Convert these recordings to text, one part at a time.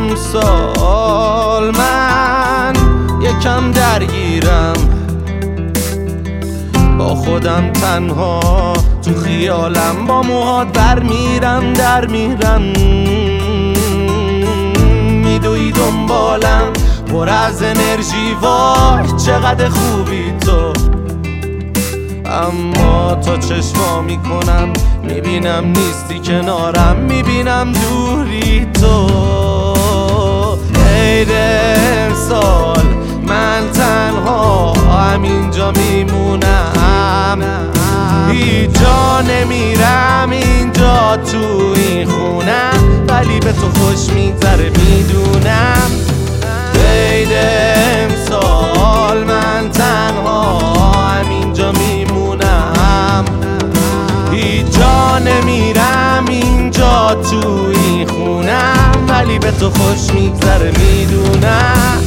امسال من یکم درگیرم، با خودم تنها تو خیالم، با موهات برمیرم در میرم، میدوی دنبالم پر از انرژی، وای چقدر خوبی تو. اما تا چشما میکنم میبینم نیستی کنارم، میبینم دوری تو. عید امسال من تنها همینجا میمونم، هیچ جا نمیرم اینجا تو این خونم، ولی به تو خوش میگذره میدونم. عید امسال من تنها همینجا میمونم، هیچ جا نمیرم اینجا تو این خونم، ولی به تو خوش میگذره میدونم.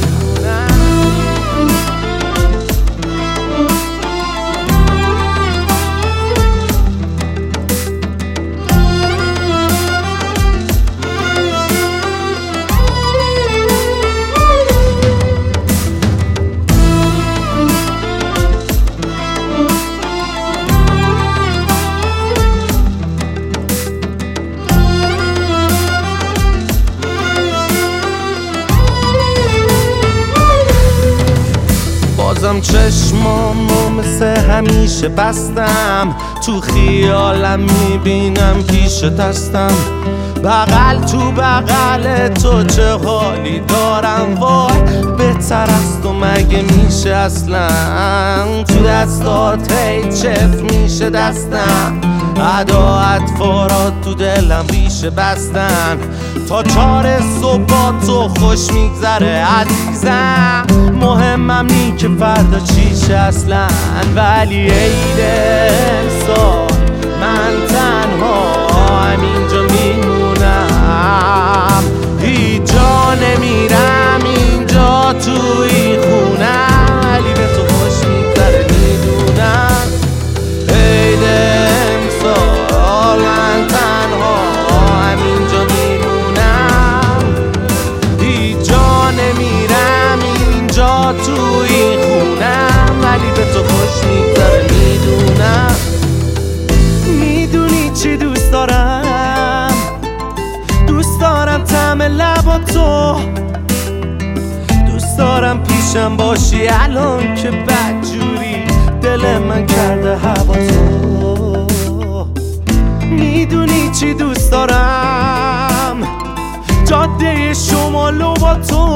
بازم چشمامو مثل همیشه بستم، تو خیالم میبینم پیش دستم، بغل تو بغل تو چه حالی دارم، وای بهتر از تو مگه میشه اصلا، تو دستات هی چف میشه دستم، ادا اطفارات تو دلم ریشه بستن، تا 4 صبح با تو خوش میگذره عزیزم، مهمم نی که فردا چیشه اصلا، ولی عید امسال من تنها همینجا میمونم، هیچ جا نمیرم اینجا تو این خونم، ولی به تو خوش میگذره میدونم. عید امسال من تنها همینجا میمونم، هیچ جا نمیرم اینجا تو این خونم، ولی به تو خوش میگذره میدونم. میدونی چی دوست دارم؟ دوست دارم طعم لبا تو، دوست دارم پیشم باشی الان که بدجوری دل من کرده هوا تو. میدونی چی دوست دارم؟ جاده شمالو با تو،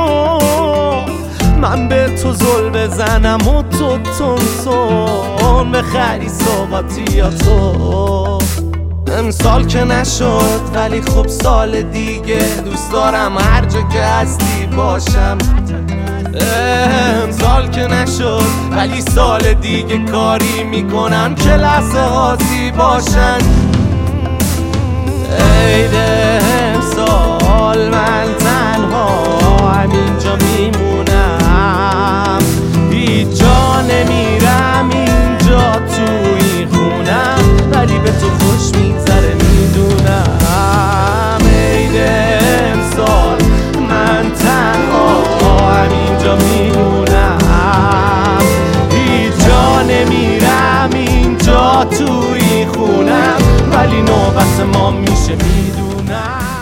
من به تو زل بزنم و تو تون بخری سوغاتیاتو. امسال که نشد ولی خب سال دیگه دوست دارم هر جا که هستی باشم. امسال که نشد ولی سال دیگه کاری میکنم که لحظه هاتی باشن. عید امسال من تنها همینجا میمونم، هیچ جا نمیرم اینجا تو این خونم، ولی به تو خوش میگذره میدونم. عید امسال من تنها همینجا میمونم، هیچ جا نمیرم اینجا تو این خونم، ولی نوبت ما میشه میدونم.